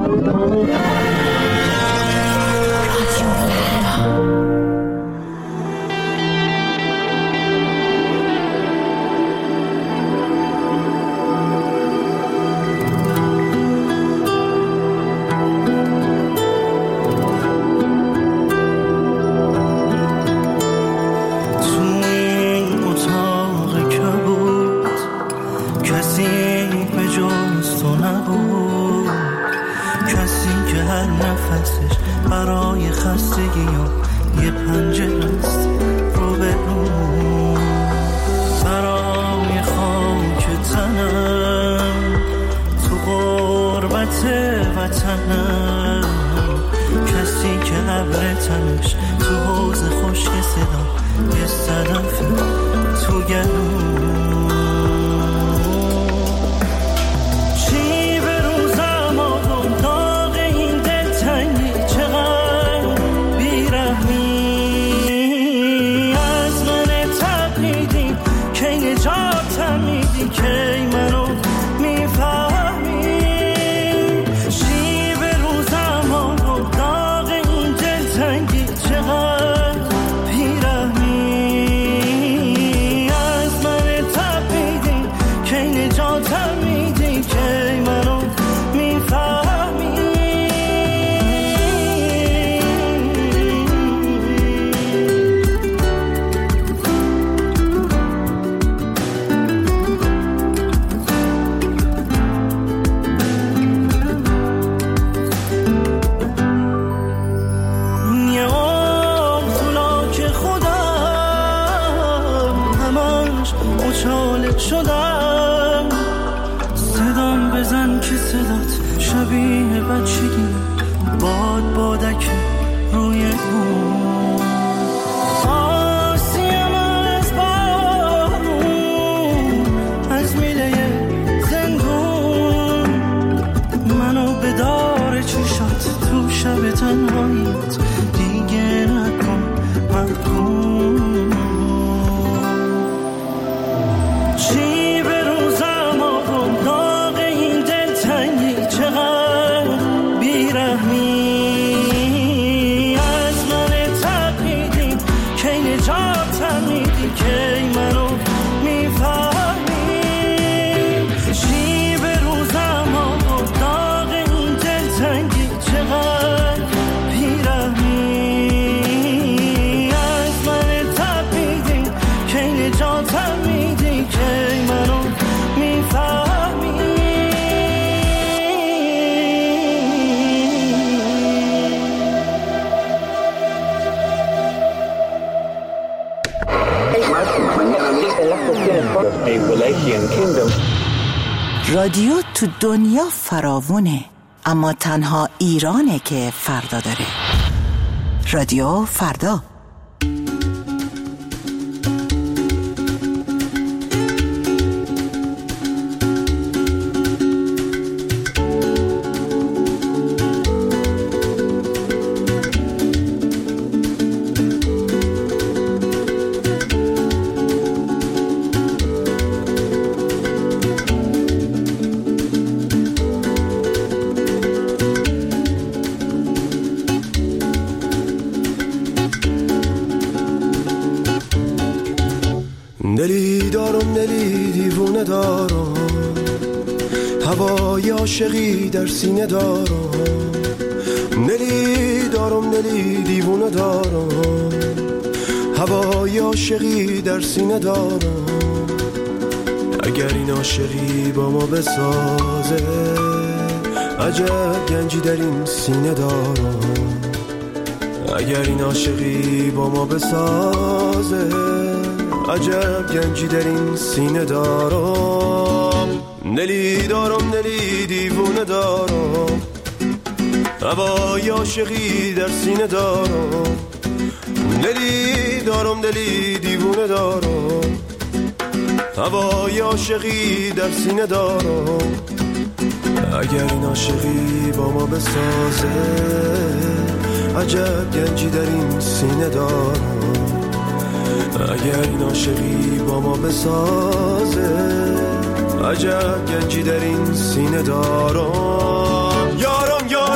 رادیو تو دنیا فراوونه، اما تنها ایرانه که فردا داره. رادیو فردا. دلی دارم، دلی دیوونه دارم، هوای عاشقی در سینه دارم. دلی دارم، دلی دیوونه دارم، هوای عاشقی در سینه دارم. اگر این عاشقی با ما بسازه، عجب گنجی در این سینه دارم. اگر این عاشقی با ما بسازه، عجب گنجی در این سینه دارم. دلی دارم، دلی دیوونه دارم، هوای عاشقی در سینه دارم. دلی دارم، دلی دیوونه دارم، هوای عاشقی در سینه دارم. اگر این عاشقی با ما بسازه، عجب گنجی در این سینه دارم. اگر این عاشقی با ما بسازه، عجب گنجی در این سینه دارم. یارم یارم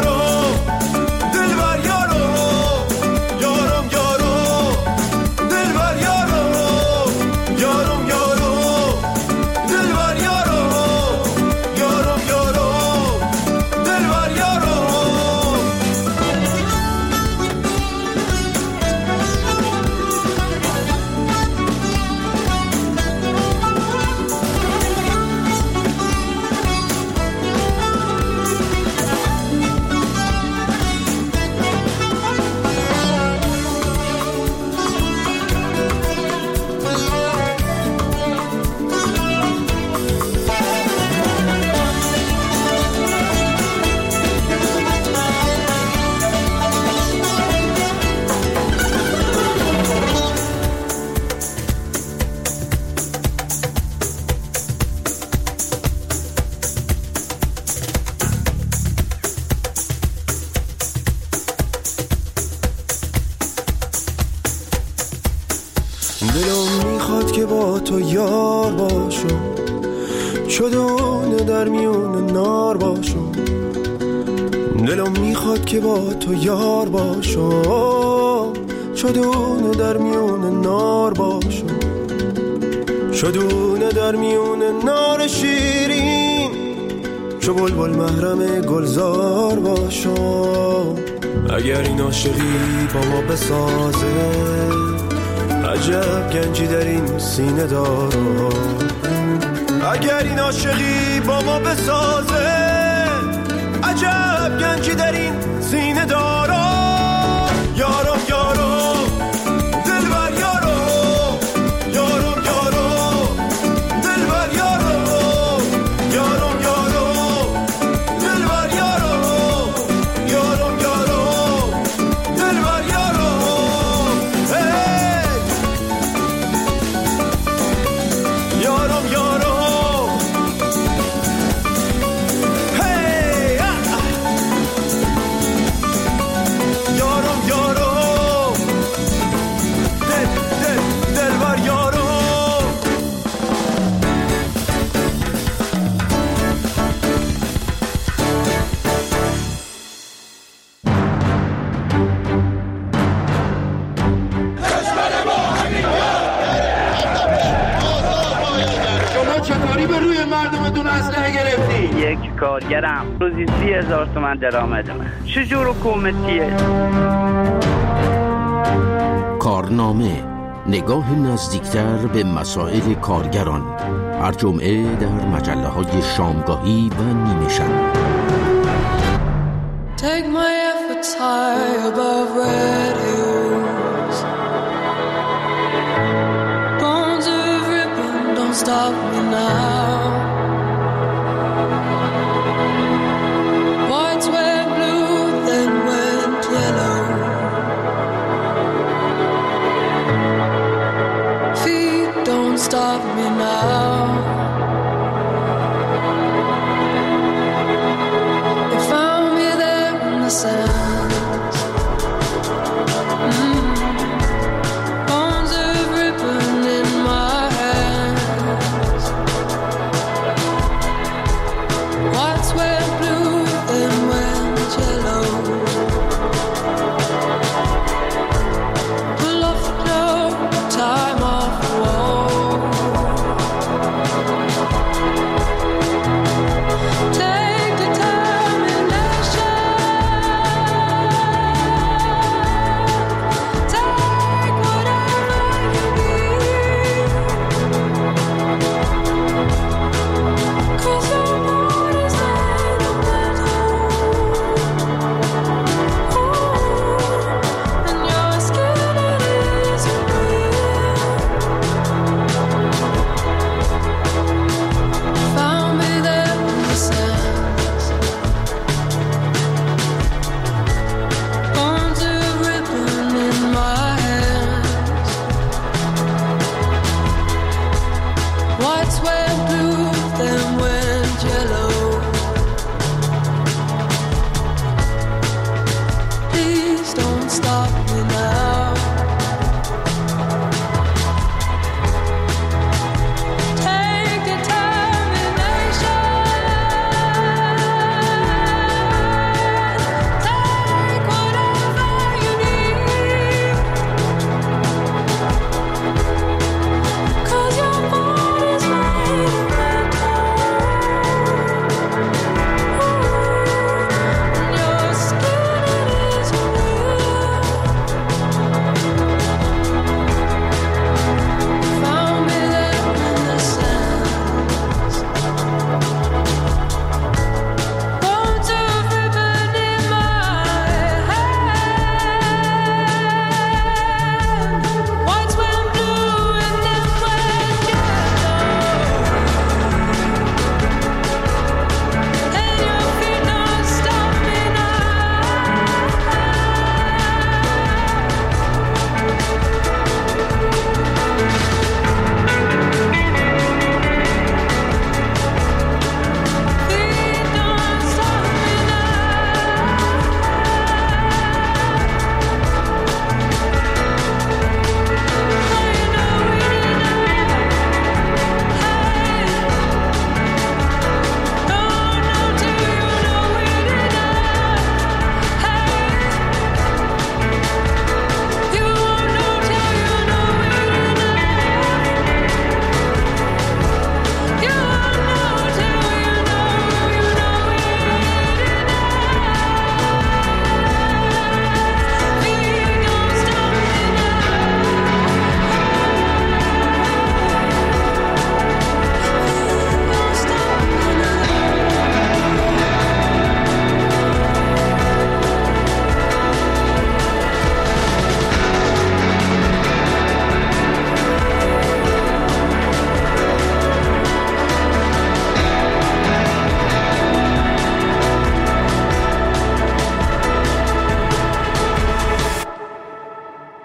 تو یار باشم، چدونه در میون نار باشم. دلم میخواد که با تو یار باشم، چدونه در میون نار باشم، چدونه در میون نار شیرین، چو بلبل محرم گلزار باشم. اگر این عاشقی با ما بسازه، عجب گنجی در این سینه دارم. اگر این عاشقی با ما بسازه، عجب گنجی در این سینه دارم. یارم یارم دلبر یارم، یارم یارم دلبر یارم، یارم یارم دلبر یارم، یارم یارم دلبر یارم. یارم یارم یارم یارم دلبر یارم. شما چطوری به روی مردمتون اسلحه گرفتی؟ یک کارگرم روزی 30,000 تومان درآمد من. چجور حکومتیه؟ کارنامه، نگاه نزدیکتر به مسائل کارگران، هر جمعه در مجله‌های شامگاهی و نیمه شب. Take my efforts high above red hills. Bones of ribbon, don't stop me now. Whites went blue, then went yellow. Feet don't stop me now. They found me there in the sands. Bones of ribbon in my hands.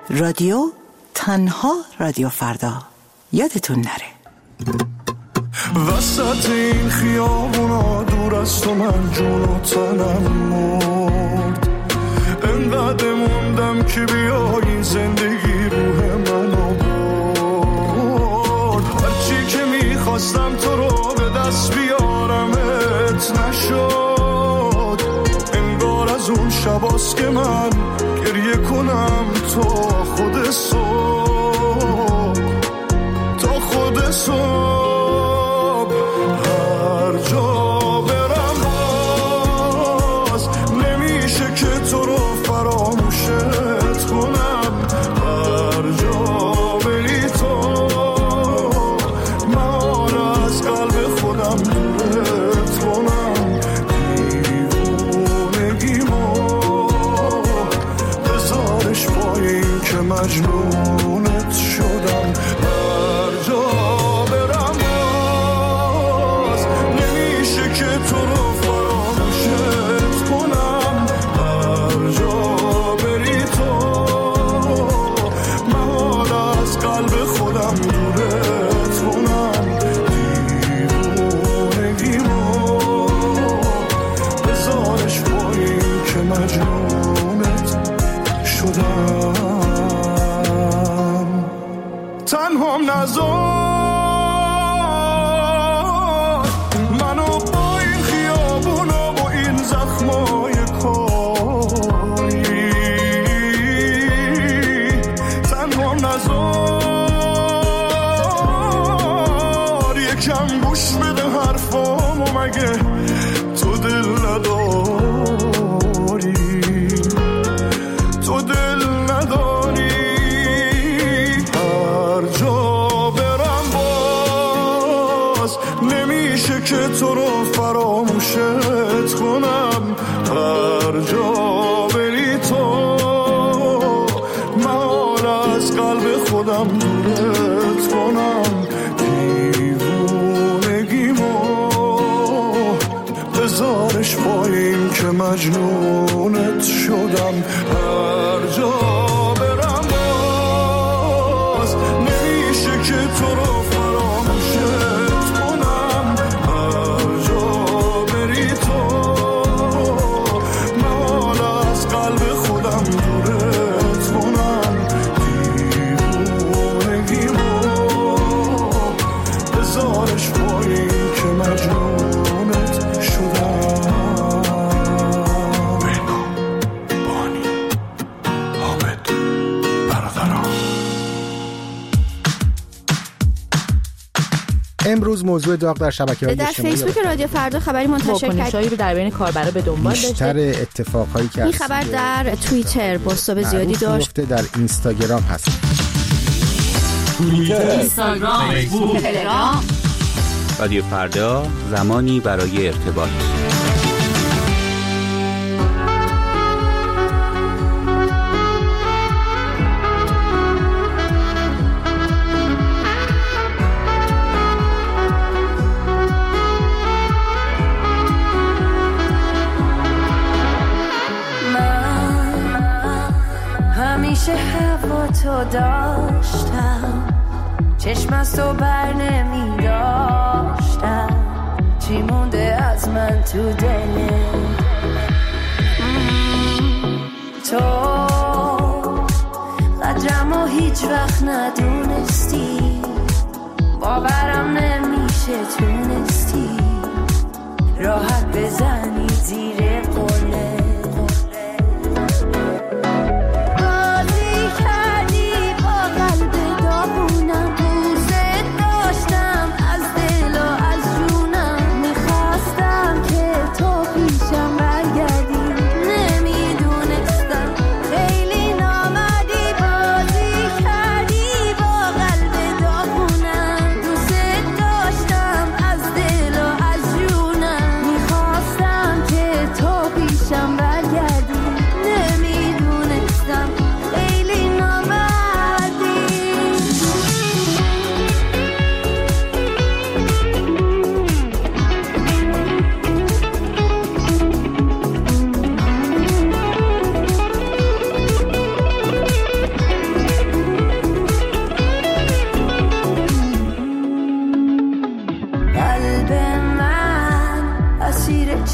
رادیو تنها رادیو فردا. یادتون نره. وسط این خیابونا دور از تو من جون و تنم مرد، انقدر موندم که بیایی زندگی روح منو برد. هرچی که میخواستم تو رو به دست بیارمت نشد، انگار از اون شباست که من گریه کنم تا خود صبح، تا خود صبح. هر جا برم باز نمیشه که تو رو فراموشت کنم. هر جا بری تو من از قلب خودم دورت کنم. دیوونگیمو بذارش پایین که مجنونت شدم. هر جا برم باز نمیشه که تو رو فراموشت کنم. هر جا بری تو من از قلب خودم دورت کنم. دیوونگیمو بذارش پایین که مجنونت شدم. تنهام نذار منو با این خیابونا و این زخمای کاری، تنهام نذار یکم گوش بده حرفامو، مگه تو دل نداری؟ تو دل نداری؟ هر جا برم باز نمیشه که تو رو فراموشت کنم. هر جا بری تو من از قلب خودم دورت کنم. دیوونگیمو بذارش پایین که مجنونت شدم. هر جا برم باز نمیشه که تو رو فراموشت کنم. هر جا بری تو من از قلب خودم دورت کنم. دیوونگیمو بذارش پایین که مجنونت شدم. بانی حامد برادران. امروز موضوع داغ در شبکه‌های در اجتماعی فیسبوک رادیو فردا خبری منتشر کرد رو در بین کاربرا به دنبال داشته. بیشتر اتفاقایی که این خبر در توییتر پست‌های زیادی داشت. در اینستاگرام هست. اینستاگرام، فیسبوک، تلگرام. رادیو فردا، زمانی برای ارتباط. همیشه هوا تو داشتم، چشم از تو بر نمی داشتم، چی مونده از من تو دل تو؟ قدرمو هیچ وقت ندونستی، باورم نمیشه تونستی راحت بزنی زیر قله.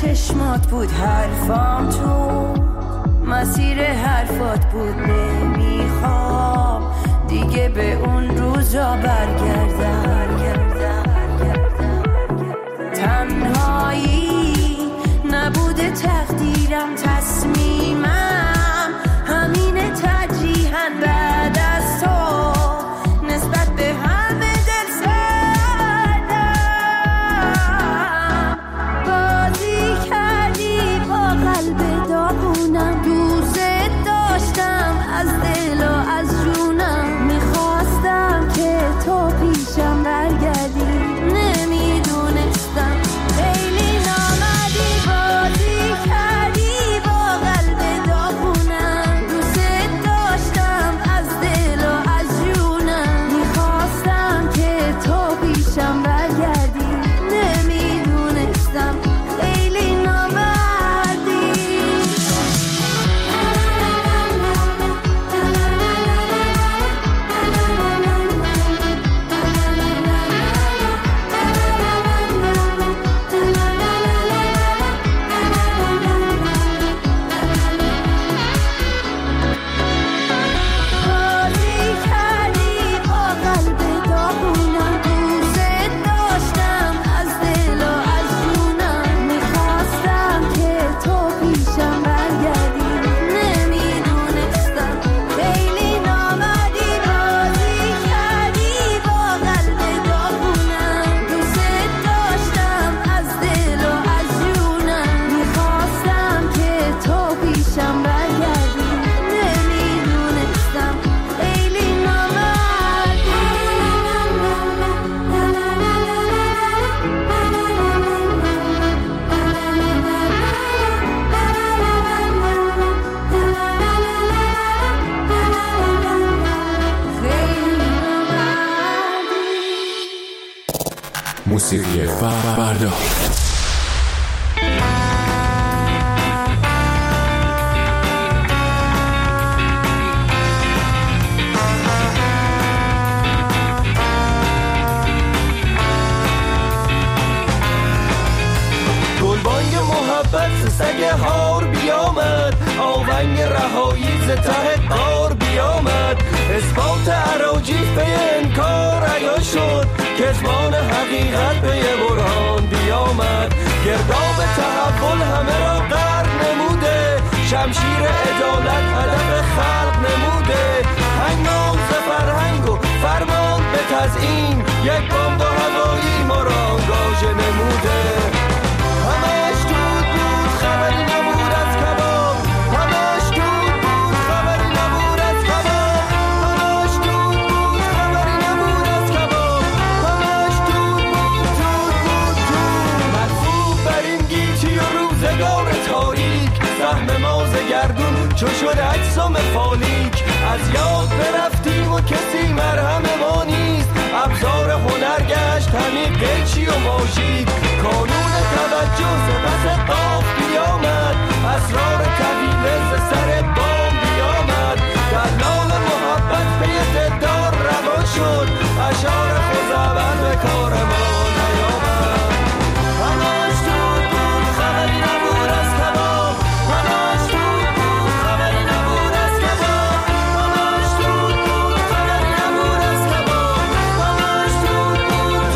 چشمات بود حرفام، تو مسیر حرفات بود. نمیخوام دیگه به اون روزا برگردم. تنهایی نبوده تقدیرم، تصمیمم همینه ترجیحاً بعد از تو نسبت به همه دل سردم. بازی کردی با قلب داغونم، دوست داشتم از دل و از جونم. میخواستم که تو پیشم برگردی، نمیدونستم خیلی نامردی. بازی کردی با قلب داغونم، دوست داشتم از دل و از جونم. میخواستم که تو پیشم برگردی، نمیدونستم خیلی نامردی. بازی کردی با قلب داغونم، دوست داشتم از دل و از جونم. میخواستم که تو پیشم برگردی، نمیدونستم خیلی نامردی. بازی کردی با قلب داغونم، دوست داشتم از دل و از جونم. میخواستم که تو پیشم برگردی، نمیدونستم خیلی نامردی. موسیقی فردا. گلبانگ محبت سگ هار بیامد، آونگ رهایی ز ته قار بیامد. اثبات اراجیف به انکار عیان شد، کذبان حقیقت به برهان بیامد. گرداب تحول همه را غرق نموده، شمشیر عدالت هدف خلق نموده. هنگام ز فرهنگ و فرمان به تزیین، یک بمب هوایی ما را آنگاژه نموده. همش دود بود خبری نبود از کباب، همش دود بود خبری نبود از کباب، همش دود بود خبری نبود از کباب، همش دود بود مرفوع بر این گیتی و روزگار تاریک. سهم ما ز گردون چو شد اجسام فالیک، از یاد برفتیم و کسی مرهم ما نیست. ابزار هنر گشت همین قیچی و ماژیک، کانون توجه ز پس قاف بیامد، اسرار طویله ز سر بام بیامد. دلال محبت به دلدار روان شد، اشعار خزعبل به کار ما نیامد. همش دود بود خبری نبود از کباب، همش دود بود خبری نبود از کباب، همش دود بود خبری نبود از کباب، همش دود بود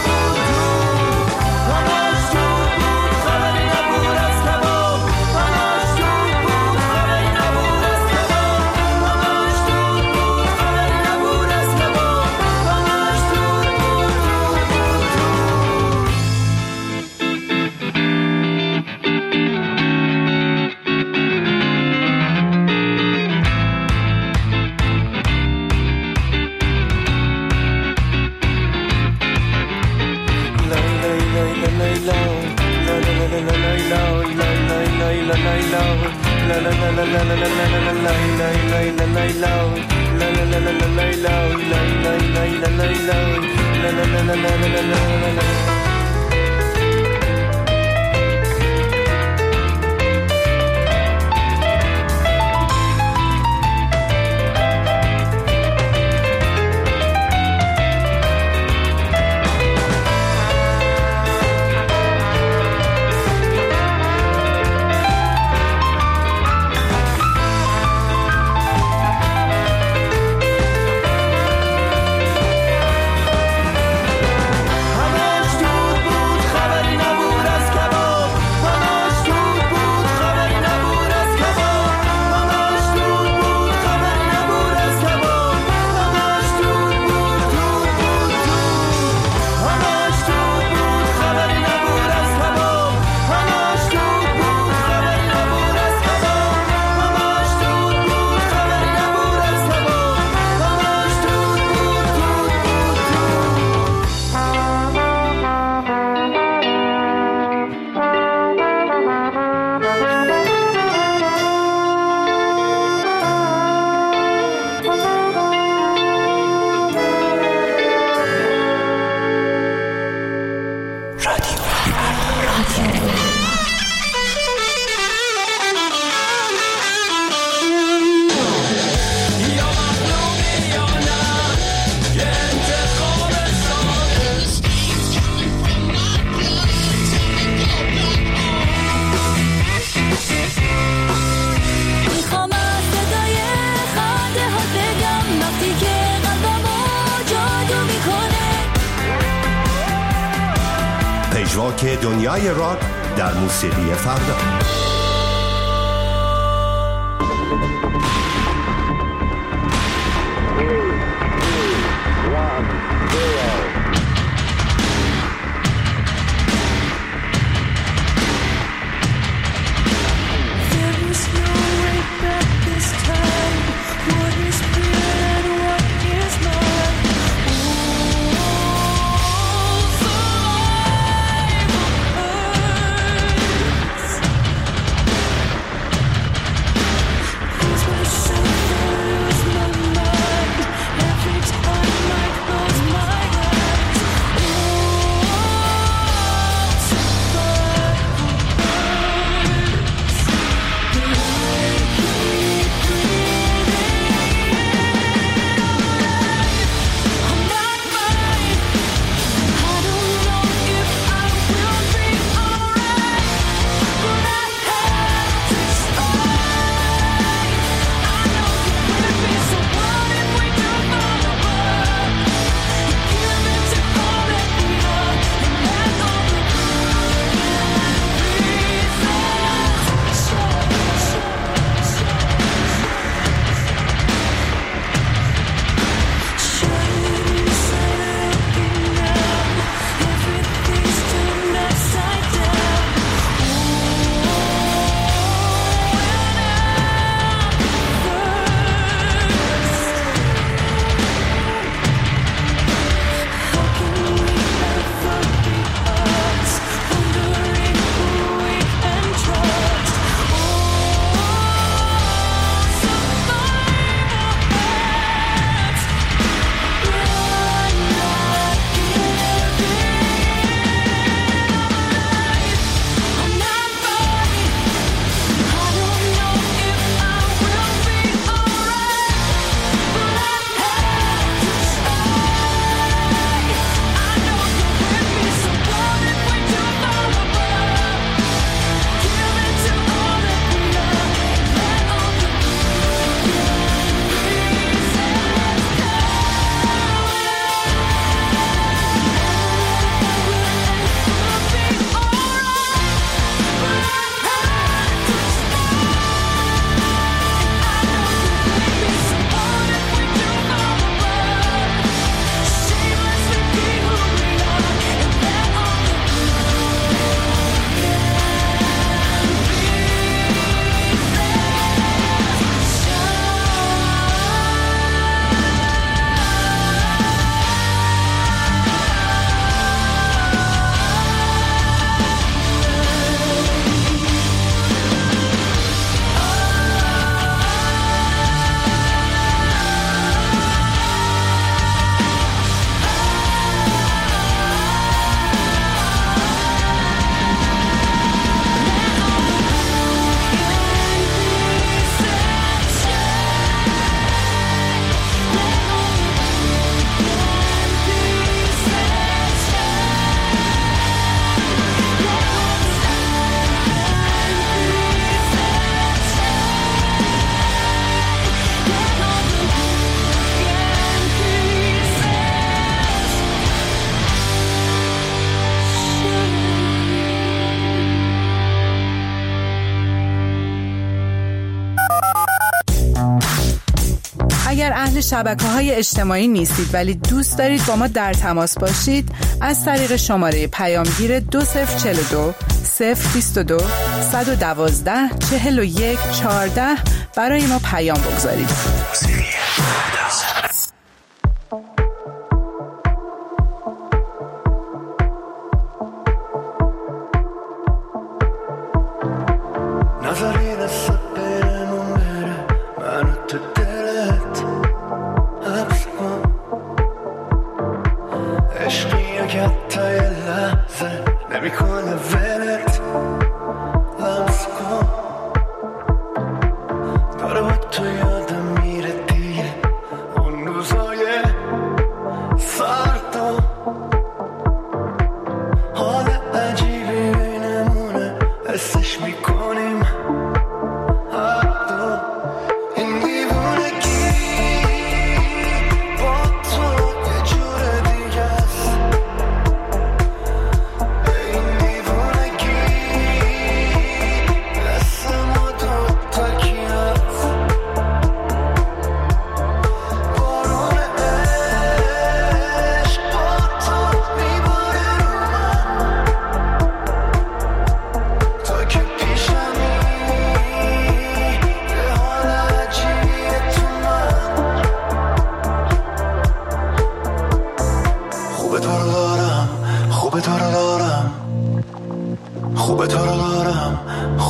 همش دود بود خبری نبود از کباب، همش دود بود خبری نبود از کباب، همش دود بود خبری نبود از کباب، همش دود خاک دنیای راک در موسیقی فردا. اگر اهل شبکه‌های اجتماعی نیستید ولی دوست دارید با ما در تماس باشید، از طریق شماره پیامگیر 2042 022 112 41 14 برای ما پیام بگذارید.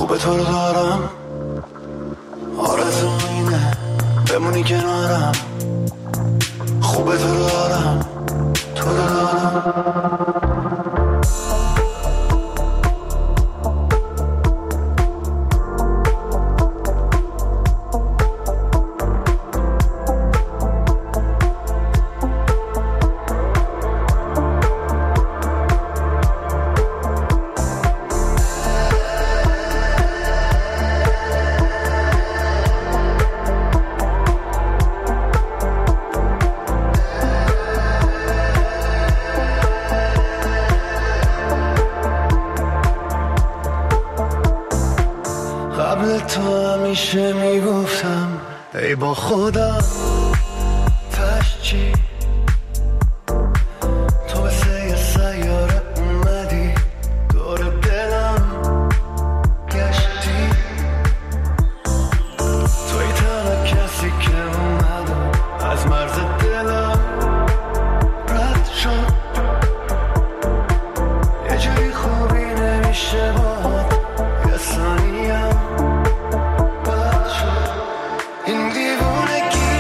خوبه تو رو دارم، آرزو اینه بمونی کنارم. خوبه تو رو دارم، تو رو دارم. قبل تو همیشه میگفتم ای با خودم تش چی، تو مثل یه سیاره اومدی دور دلم گشتی. توی تنها کسی که اومدم از مرز دلم رد شد. یه جایی خوبی نمیشه باهات یه ثانیم بد شد. این دیوونگی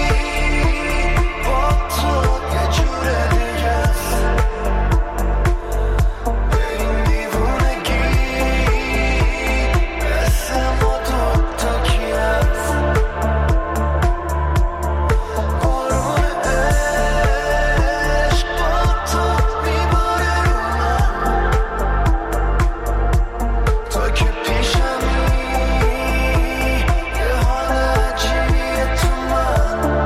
با تو یه جور دیگه است. این دیوونگی مثل ما دوتا کی هست. بارون عشق با تو میباره رو من، تو که پیشمی یه حال عجیبیه تو من.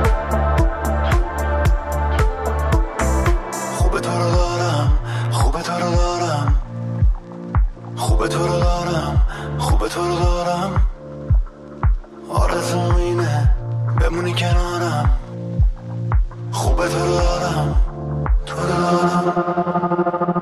خوبه تو رو دارم، خوبه تو رو دارم، خوبه تو رو دارم، خوبه تو رو دارم. آرزوم اینه بمونی کنارم. خوبه تو رو دارم، تو رو دارم.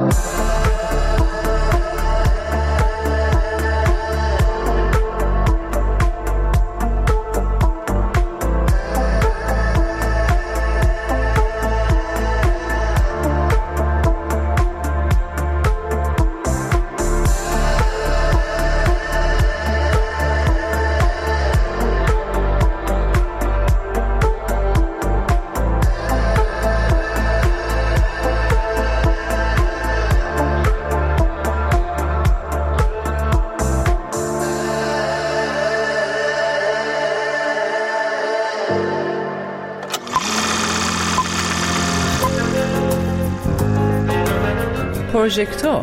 پروژکتور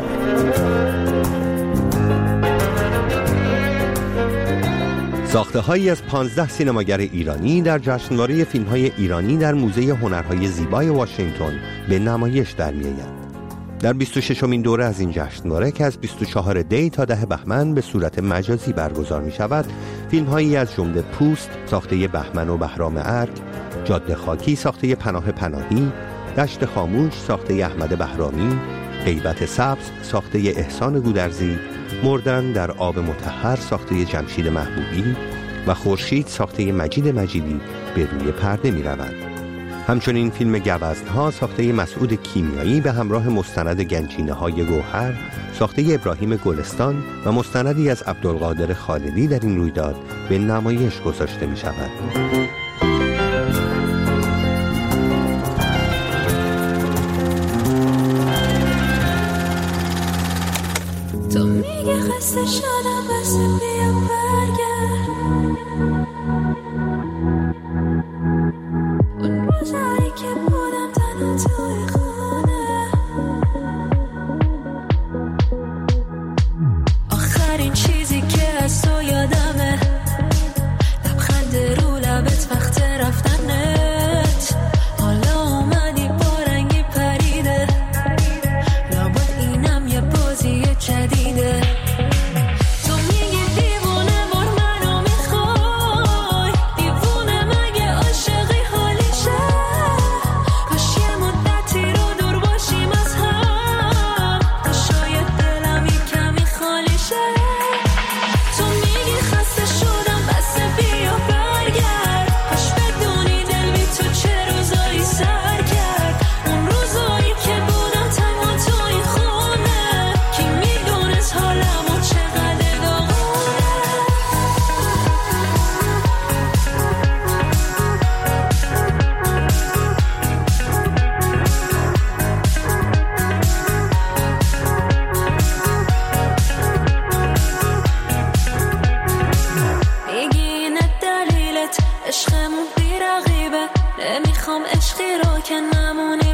ساخته‌هایی از 15 سینماگر ایرانی در جشنواره فیلم‌های ایرانی در موزه هنرهای زیبای واشنگتن به نمایش در می‌آیند. در 26مین دوره از این جشنواره که از 24 دی تا 10 بهمن به صورت مجازی برگزار می‌شود، فیلم‌هایی از جمله پوست ساخته بهمن و بهرام ارگ، جاده خاکی ساخته پناه پناهی، دشت خاموش ساخته احمد بهرامی، غیبت سبز ساخته احسان گودرزی، مردن در آب مطهر ساخته جمشید محبوبی و خورشید ساخته مجید مجیدی به روی پرده می روند. همچنین فیلم گوزن‌ها ساخته مسعود کیمیایی به همراه مستند گنجینه های گوهر ساخته ابراهیم گلستان و مستندی از عبدالقادر خالدی در این رویداد به نمایش گذاشته می شود. تو میگه خسته شدم بس بیا برگرد، اون روزایی که بودم تنها توی خونه، آخرین چیزی که از تو یادمه لبخند رو لبت وقت رفتنت. حالا اومدی با رنگی پریده، لابد اینم یه بازی جدیده. تو میگی دیوونه بار منو میخوای،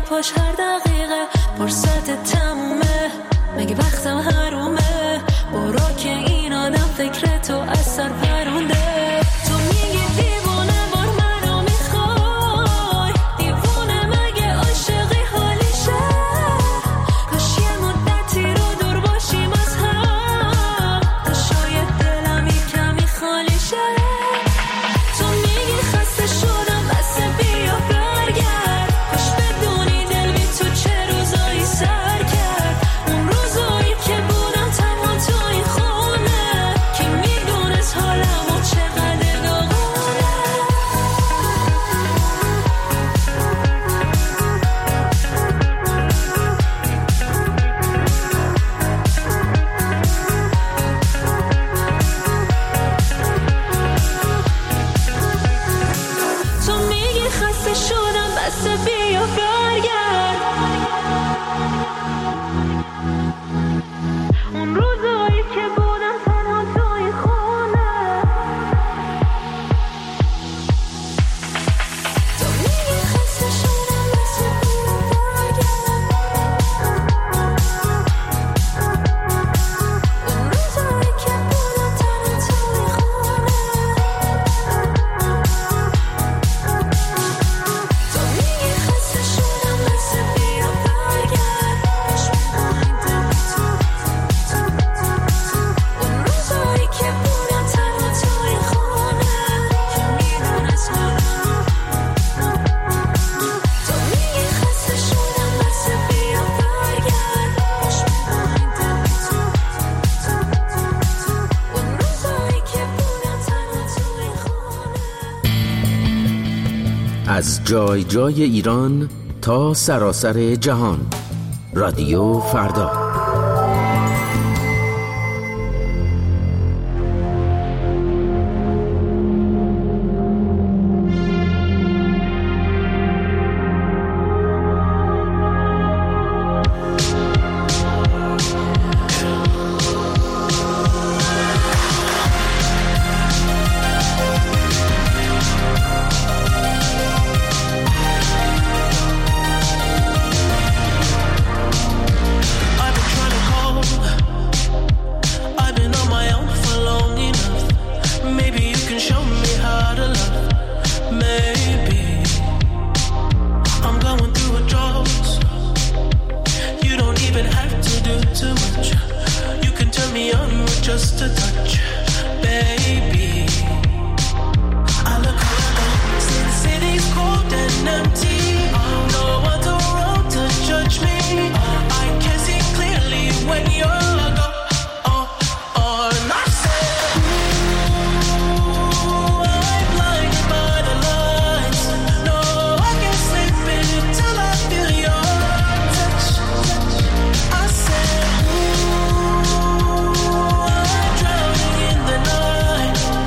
پاش هر دقیقه فرصت تمومه، مگه وقتم حرومه؟ برو که این آدم فکر تو از سر پرونده. تو میگی دیوونه بار منو میخوای، دیوونه مگه عاشقی حالیشه؟ کاش یه مدتی رو دور باشیم از هم، تا شاید دلم کمی خالی شه. تو میگی خسته شدم بس بیا برگرد، کاش بدونی دل بی تو چه روزایی سر کرد. اون روزایی که بودم تنها تو این خونه، کی میدونست حالمو چقدر داغونه. تو میگی خسته شدم بس بیا برگرد، اون روزایی که بودم تنها تو این خونه. تو میگی خسته شدم بس بیا برگرد، اون روزایی که بودم تنها تو این خونه. تو میگی خسته شدم بس بیا برگرد، کاش می‌خوایم دل بی تو، اون روزایی که بودم تنها تو این خونه، کی میدونست حالمو. تو میگی خسته شدم بس بیا برگرد، کاش می‌خوایم دل بی تو، اون روزایی که بودم تنها تو این خونه. از جای جای ایران تا سراسر جهان، رادیو فردا. I've been trying to call, I've been on my own for long enough. Maybe you can show me how to love. Maybe I'm going through a drought. You don't even have to do too much. You can turn me on with just a touch, baby. I look around, see the city's cold and empty. No one's around to judge me. I can see clearly when you're gone. And I said, ooh, I'm blinded by the lights. No, I can't sleep until I feel your touch. I said, ooh, I'm drowning in the night.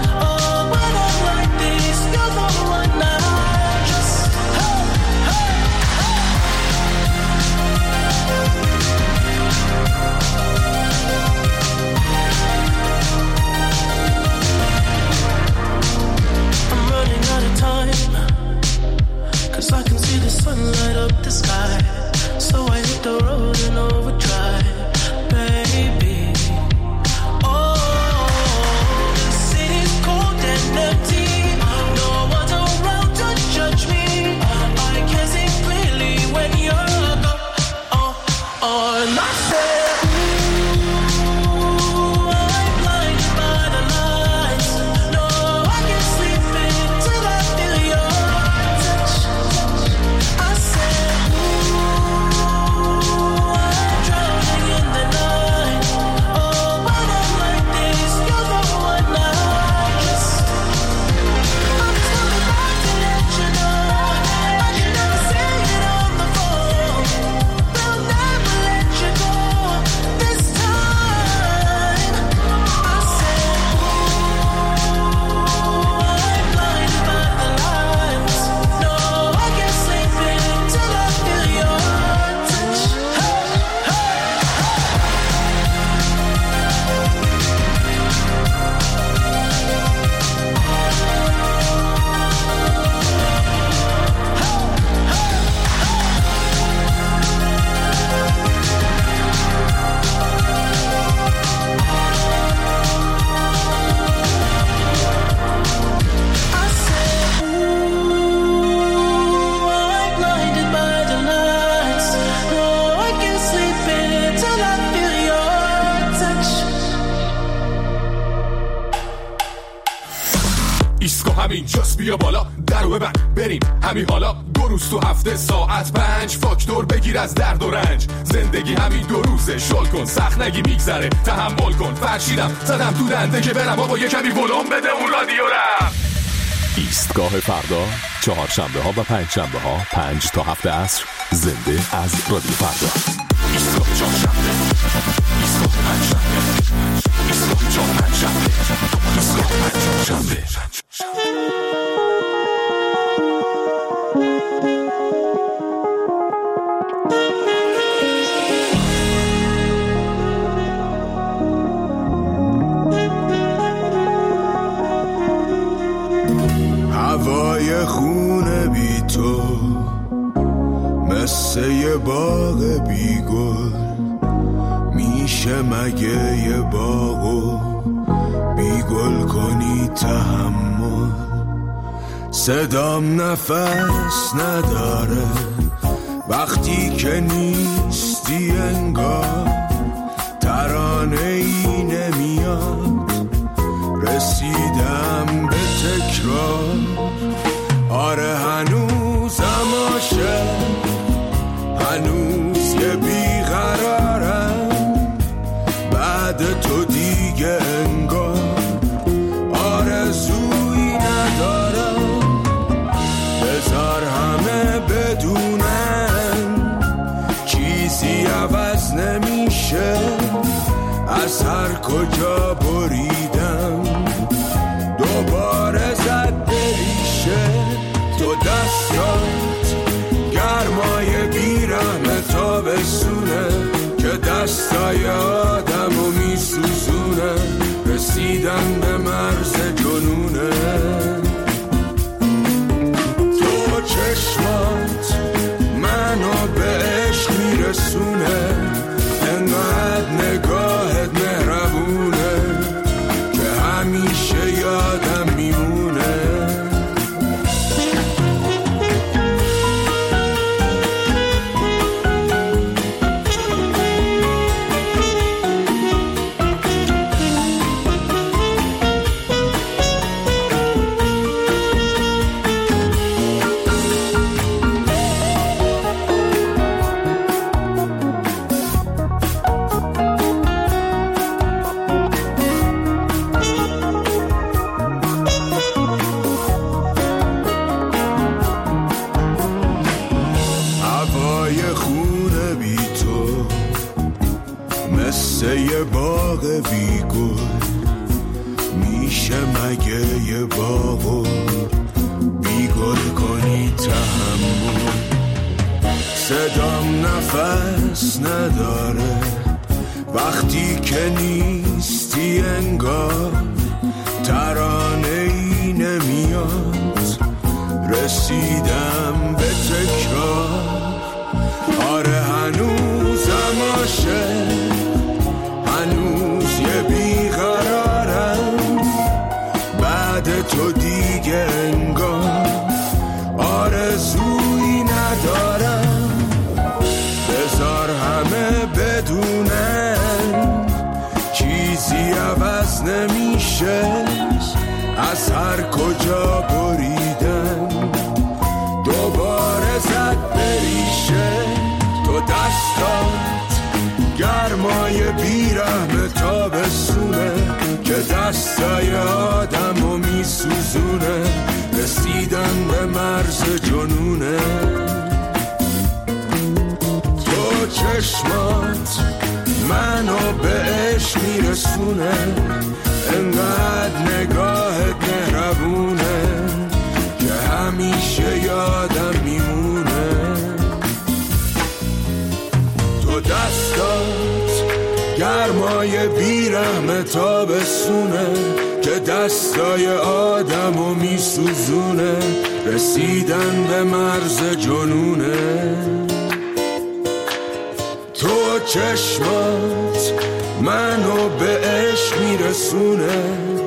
ایسکو همین جاست بیا بالا درو ببند بریم همین حالا 2 روز تو هفته ساعت 5 فاکتور بگیر از درد و رنج زندگی همین 2 روزه شل کن سخت نگی میگذره تحمل کن فرشیدم زدم تو دنده که برم بابا یه کمی ولوم بده اون رادیو رم ایستگاه فردا 4 شنبه ها و 5 شنبه ها 5 تا 7 عصر زنده از رادیو فردا ایستگاه 4 شنبه ایستگاه 5 شنبه ایستگاه 4 5 شنبه ایستگاه 5 شنبه هوای خونه بی تو مثل یه باغ بی گل میشه مگه یه باغو بی گل کنی تحمل صدام نفس نداره وقتی که نیستی انگار ترانه ای نمیاد رسیدم به تکرار آره هنوزم عاشق هنوز یه بیقرارم بعد تو دیگه انگار آرزویی ندارم بذار همه بدونن چیزی عوض نمیشه از هر کجا بریدم دوباره زد بریشه تو دستات گرمای بیرحم تابستونه که دستای آدمو میسوزونه رسیدن به مرز جنونه تو چشمات منو به عشق میرسونه انقدر نگاهت مهربونه که همیشه یادم میمونه یه باغ بیگل میشه مگه یه باغو بیگل کنی تحمل صدام نفس نداره وقتی که نیستی انگار ترانه ای نمیاد رسیدم به تکرار آره هنوزم عاشق هنوز یه بیقرارم بعد تو دیگه انگار آرزویی ندارم بذار همه بدونن چیزی عوض نمیشه از هر کجا بریدم دوباره زد بریشه تو دستات گرمای بیرحم تابستونه که دستای آدمو میسوزونه رسیدن به مرز جنونه تو چشمات منو به عشق میرسونه انقدر نگاهت مهربونه که همیشه یادم میمونه تو دستات گرمای بیرحم تابستونه که دستای آدمو میسوزونه رسیدن به مرز جنونه تو چشمات منو به عشق میرسونه